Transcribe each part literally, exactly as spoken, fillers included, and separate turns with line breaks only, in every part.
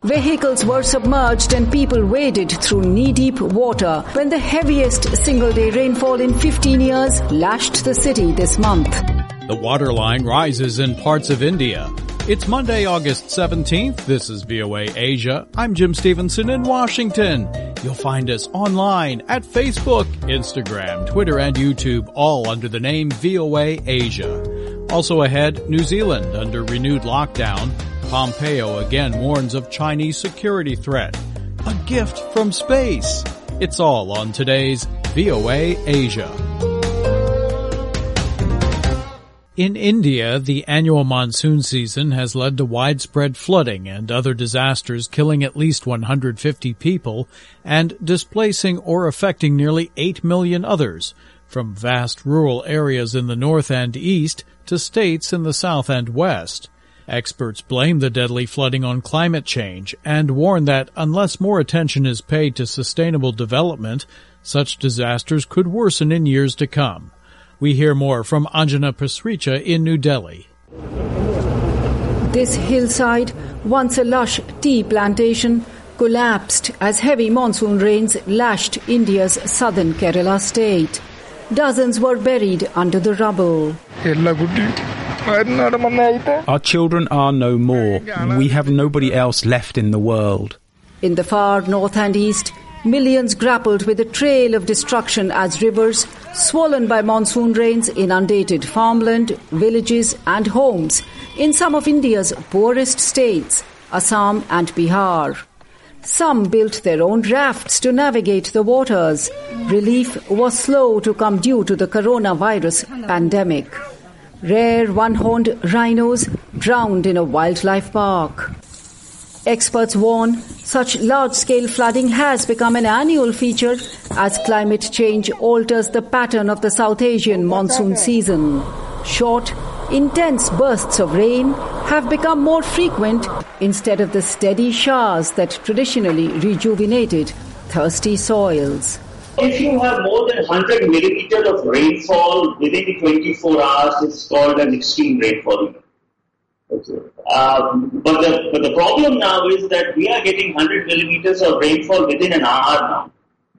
Vehicles were submerged and people waded through knee-deep water when the heaviest single-day rainfall in fifteen years lashed the city this month.
The waterline rises in parts of India. It's Monday, August seventeenth. This is V O A Asia. I'm Jim Stevenson in Washington. You'll find us online at Facebook, Instagram, Twitter, and YouTube, all under the name V O A Asia. Also ahead, New Zealand under renewed lockdown. Pompeo again warns of Chinese security threat. A gift from space. It's all on today's V O A Asia. In India, the annual monsoon season has led to widespread flooding and other disasters, killing at least one hundred fifty people and displacing or affecting nearly eight million others, from vast rural areas in the north and east to states in the south and west. Experts blame the deadly flooding on climate change and warn that unless more attention is paid to sustainable development, such disasters could worsen in years to come. We hear more from Anjana Pasricha in New Delhi.
This hillside, once a lush tea plantation, collapsed as heavy monsoon rains lashed India's southern Kerala state. Dozens were buried under the rubble.
Our children are no more. We have nobody else left in the world.
In the far north and east, millions grappled with a trail of destruction as rivers, swollen by monsoon rains, inundated farmland, villages and homes in some of India's poorest states, Assam and Bihar. Some built their own rafts to navigate the waters. Relief was slow to come due to the coronavirus pandemic. Rare one-horned rhinos drowned in a wildlife park. Experts warn such large-scale flooding has become an annual feature as climate change alters the pattern of the South Asian monsoon season. Short, intense bursts of rain have become more frequent instead of the steady showers that traditionally rejuvenated thirsty soils.
If you have more than one hundred millimeters of rainfall within twenty-four hours, it's called an extreme rainfall. Okay. Um, but, the, but the problem now is that we are getting one hundred millimeters of rainfall within an hour now.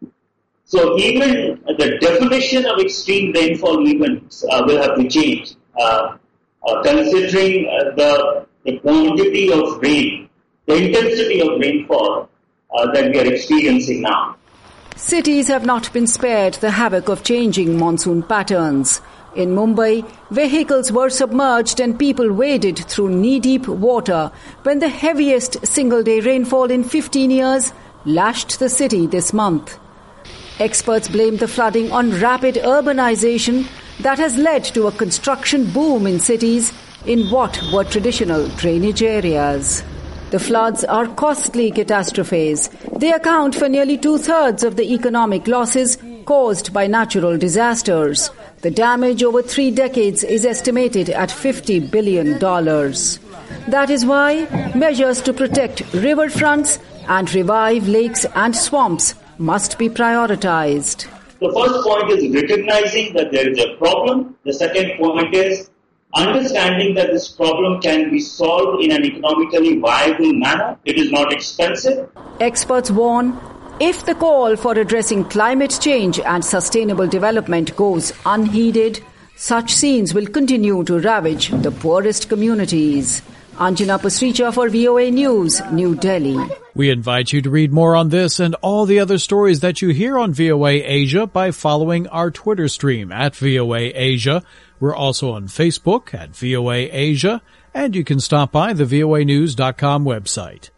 So even the definition of extreme rainfall even uh, will have to change, uh, uh, considering uh, the, the quantity of rain, the intensity of rainfall uh, that we are experiencing now.
Cities have not been spared the havoc of changing monsoon patterns. In Mumbai, vehicles were submerged and people waded through knee-deep water when the heaviest single-day rainfall in fifteen years lashed the city this month. Experts blame the flooding on rapid urbanization that has led to a construction boom in cities in what were traditional drainage areas. The floods are costly catastrophes. They account for nearly two-thirds of the economic losses caused by natural disasters. The damage over three decades is estimated at fifty billion dollars. That is why measures to protect riverfronts and revive lakes and swamps must be prioritized.
The first point is recognizing that there is a problem. The second point is understanding that this problem can be solved in an economically viable manner. It is not expensive.
Experts warn, if the call for addressing climate change and sustainable development goes unheeded, such scenes will continue to ravage the poorest communities. Anjana Pasricha for V O A News, New Delhi.
We invite you to read more on this and all the other stories that you hear on V O A Asia by following our Twitter stream at V O A Asia. We're also on Facebook at V O A Asia, and you can stop by the V O A news dot com website.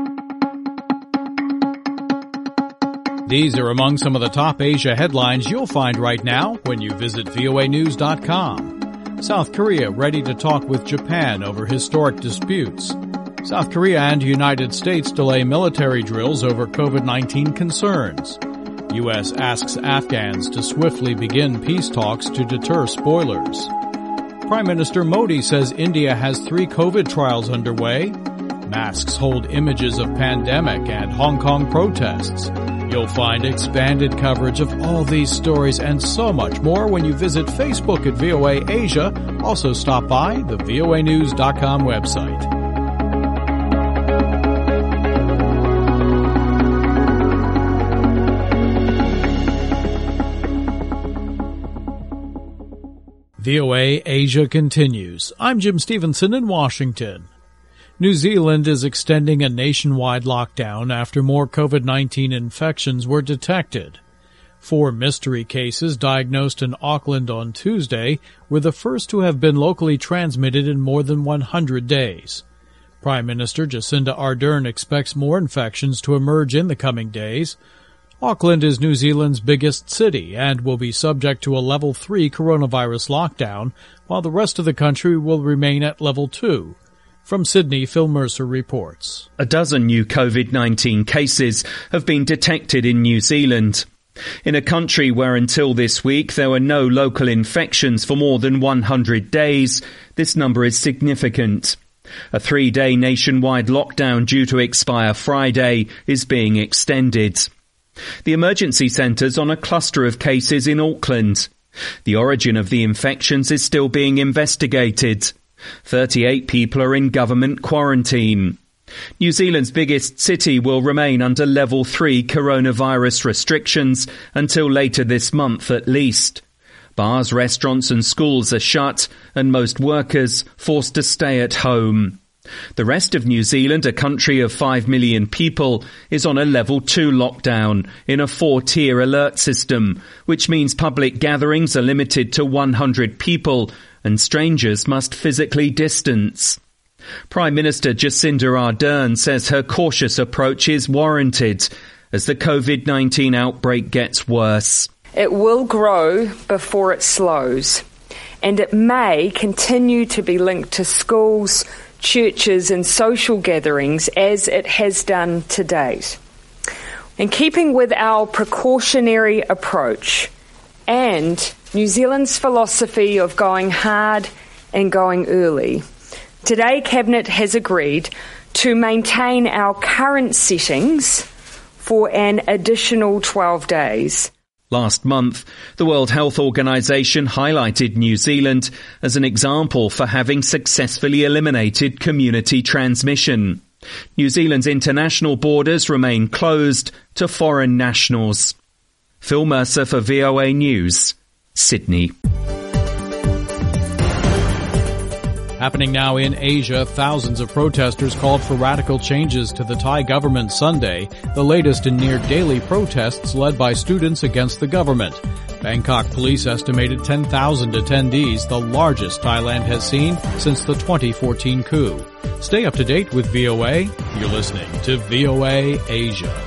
These are among some of the top Asia headlines you'll find right now when you visit V O A news dot com. South Korea ready to talk with Japan over historic disputes. South Korea and United States delay military drills over COVID nineteen concerns. U S asks Afghans to swiftly begin peace talks to deter spoilers. Prime Minister Modi says India has three COVID trials underway. Masks hold images of pandemic and Hong Kong protests. You'll find expanded coverage of all these stories and so much more when you visit Facebook at V O A Asia. Also stop by the V O A news dot com website. V O A Asia continues. I'm Jim Stevenson in Washington. New Zealand is extending a nationwide lockdown after more COVID nineteen infections were detected. Four mystery cases diagnosed in Auckland on Tuesday were the first to have been locally transmitted in more than one hundred days. Prime Minister Jacinda Ardern expects more infections to emerge in the coming days. Auckland is New Zealand's biggest city and will be subject to a level three coronavirus lockdown, while the rest of the country will remain at level two. From Sydney, Phil Mercer reports.
A dozen new COVID nineteen cases have been detected in New Zealand. In a country where until this week there were no local infections for more than one hundred days, this number is significant. A three-day nationwide lockdown due to expire Friday is being extended. The emergency centre's on a cluster of cases in Auckland. The origin of the infections is still being investigated. thirty-eight people are in government quarantine. New Zealand's biggest city will remain under level three coronavirus restrictions until later this month at least. Bars, restaurants and schools are shut and most workers forced to stay at home. The rest of New Zealand, a country of five million people, is on a level two lockdown in a four-tier alert system, which means public gatherings are limited to one hundred people and strangers must physically distance. Prime Minister Jacinda Ardern says her cautious approach is warranted as the COVID nineteen outbreak gets worse.
It will grow before it slows, and it may continue to be linked to schools, churches and social gatherings as it has done to date. In keeping with our precautionary approach and New Zealand's philosophy of going hard and going early, today Cabinet has agreed to maintain our current settings for an additional twelve days.
Last month, the World Health Organization highlighted New Zealand as an example for having successfully eliminated community transmission. New Zealand's international borders remain closed to foreign nationals. Phil Mercer for V O A News, Sydney.
Happening now in Asia, thousands of protesters called for radical changes to the Thai government Sunday, the latest in near-daily protests led by students against the government. Bangkok police estimated ten thousand attendees, the largest Thailand has seen since the twenty fourteen coup. Stay up to date with V O A. You're listening to V O A Asia.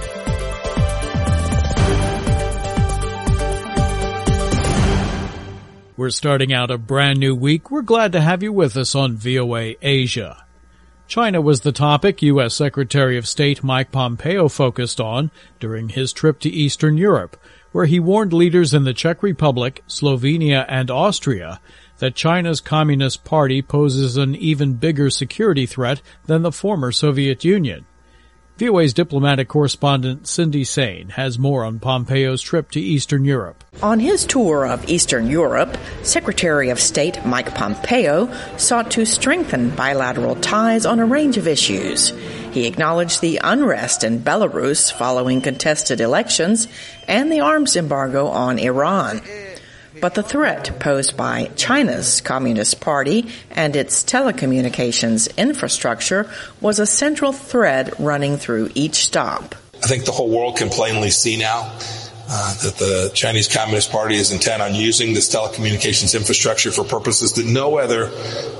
We're starting out a brand new week. We're glad to have you with us on V O A Asia. China was the topic U S Secretary of State Mike Pompeo focused on during his trip to Eastern Europe, where he warned leaders in the Czech Republic, Slovenia, and Austria that China's Communist Party poses an even bigger security threat than the former Soviet Union. V O A's diplomatic correspondent Cindy Sain has more on Pompeo's trip to Eastern Europe.
On his tour of Eastern Europe, Secretary of State Mike Pompeo sought to strengthen bilateral ties on a range of issues. He acknowledged the unrest in Belarus following contested elections and the arms embargo on Iran. But the threat posed by China's Communist Party and its telecommunications infrastructure was a central thread running through each stop.
I think the whole world can plainly see now uh, that the Chinese Communist Party is intent on using this telecommunications infrastructure for purposes that no other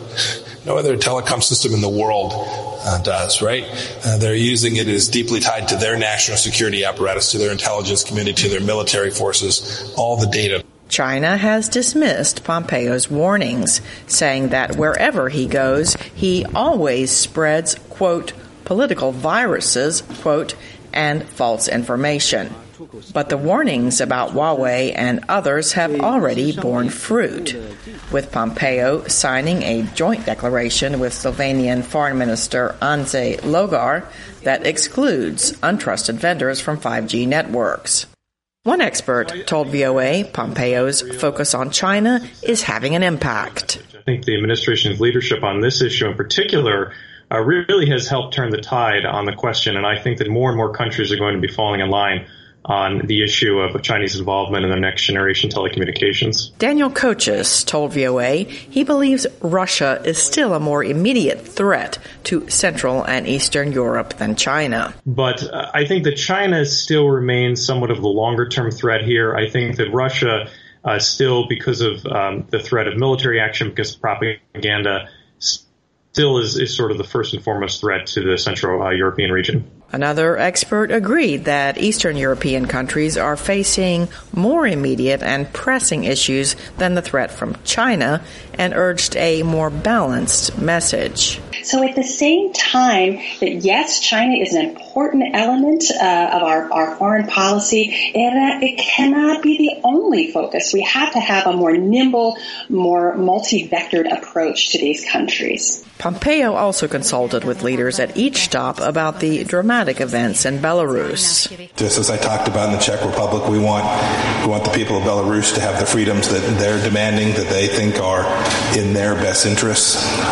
no other telecom system in the world uh, does, right? Uh, they're using it as deeply tied to their national security apparatus, to their intelligence community, to their military forces, all the data.
China has dismissed Pompeo's warnings, saying that wherever he goes, he always spreads, quote, political viruses, quote, and false information. But the warnings about Huawei and others have already borne fruit, with Pompeo signing a joint declaration with Slovenian Foreign Minister Anže Logar that excludes untrusted vendors from five G networks. One expert told V O A Pompeo's focus on China is having an impact.
I think the administration's leadership on this issue in particular uh, really has helped turn the tide on the question, and I think that more and more countries are going to be falling in line on the issue of Chinese involvement in the next generation telecommunications.
Daniel Kochis told V O A he believes Russia is still a more immediate threat to Central and Eastern Europe than China.
But uh, I think that China still remains somewhat of the longer-term threat here. I think that Russia uh, still, because of um, the threat of military action, because of propaganda, still is, is sort of the first and foremost threat to the Central uh, European region.
Another expert agreed that Eastern European countries are facing more immediate and pressing issues than the threat from China and urged a more balanced message.
So at the same time that, yes, China is an important element uh, of our, our foreign policy, and it cannot be the only focus. We have to have a more nimble, more multi-vectored approach to these countries.
Pompeo also consulted with leaders at each stop about the dramatic events in Belarus.
Just as I talked about in the Czech Republic, we want we want the people of Belarus to have the freedoms that they're demanding, that they think are in their best interests.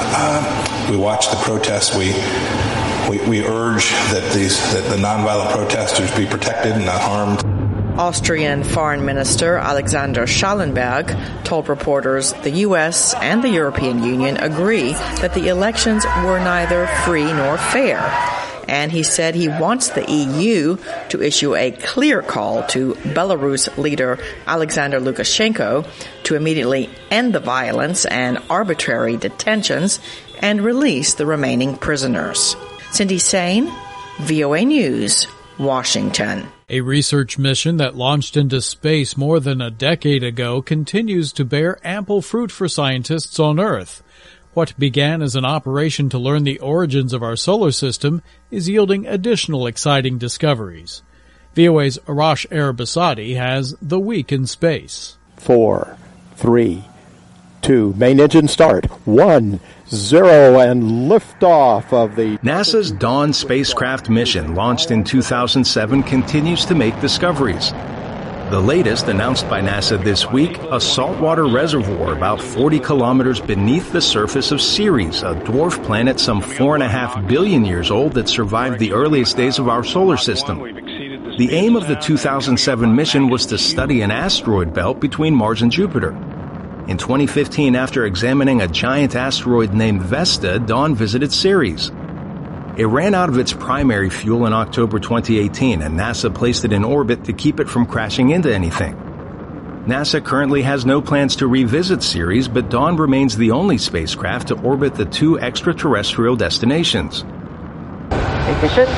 Uh, we watch the protests. We we, we urge that these that the nonviolent protesters be protected and not harmed.
Austrian Foreign Minister Alexander Schallenberg told reporters the U S and the European Union agree that the elections were neither free nor fair. And he said he wants the E U to issue a clear call to Belarus leader Alexander Lukashenko to immediately end the violence and arbitrary detentions and release the remaining prisoners. Cindy Sain, V O A News, Washington.
A research mission that launched into space more than a decade ago continues to bear ample fruit for scientists on Earth. What began as an operation to learn the origins of our solar system is yielding additional exciting discoveries. V O A's Arash Arabasadi has The Week in Space.
Four, three, two, main engine start, one, zero, and liftoff of the...
NASA's Dawn spacecraft mission, launched in two thousand seven, continues to make discoveries. The latest, announced by NASA this week, a saltwater reservoir about forty kilometers beneath the surface of Ceres, a dwarf planet some four and a half billion years old that survived the earliest days of our solar system. The aim of the two thousand seven mission was to study an asteroid belt between Mars and Jupiter. In twenty fifteen, after examining a giant asteroid named Vesta, Dawn visited Ceres. It ran out of its primary fuel in October twenty eighteen, and NASA placed it in orbit to keep it from crashing into anything. NASA currently has no plans to revisit Ceres, but Dawn remains the only spacecraft to orbit the two extraterrestrial destinations.
Ignition.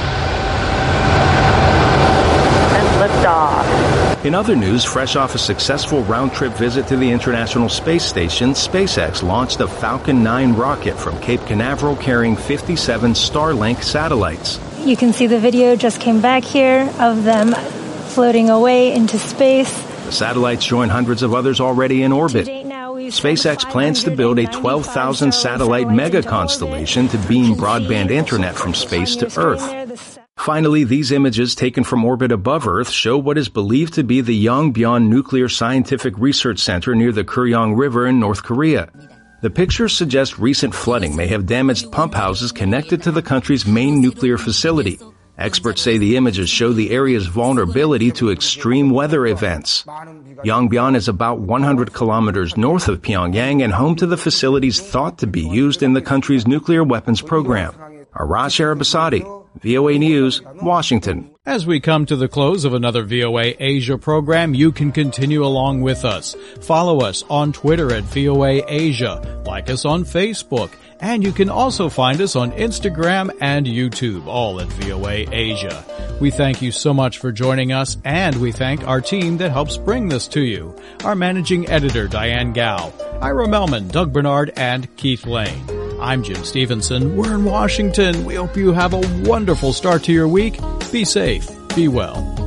And liftoff.
In other news, fresh off a successful round-trip visit to the International Space Station, SpaceX launched a Falcon nine rocket from Cape Canaveral carrying fifty-seven Starlink satellites.
You can see the video just came back here of them floating away into space.
The satellites join hundreds of others already in orbit. SpaceX plans to build a twelve thousand satellite mega constellation to beam broadband internet from space to Earth. Finally, these images taken from orbit above Earth show what is believed to be the Yongbyon Nuclear Scientific Research Center near the Kuryong River in North Korea. The pictures suggest recent flooding may have damaged pump houses connected to the country's main nuclear facility. Experts say the images show the area's vulnerability to extreme weather events. Yongbyon is about one hundred kilometers north of Pyongyang and home to the facilities thought to be used in the country's nuclear weapons program. Arash Arabasadi, V O A News, Washington.
As we come to the close of another V O A Asia program, you can continue along with us. Follow us on Twitter at V O A Asia. Like us on Facebook. And you can also find us on Instagram and YouTube, all at V O A Asia. We thank you so much for joining us, and we thank our team that helps bring this to you. Our managing editor, Diane Gao, Ira Melman, Doug Bernard, and Keith Lane. I'm Jim Stevenson. We're in Washington. We hope you have a wonderful start to your week. Be safe. Be well.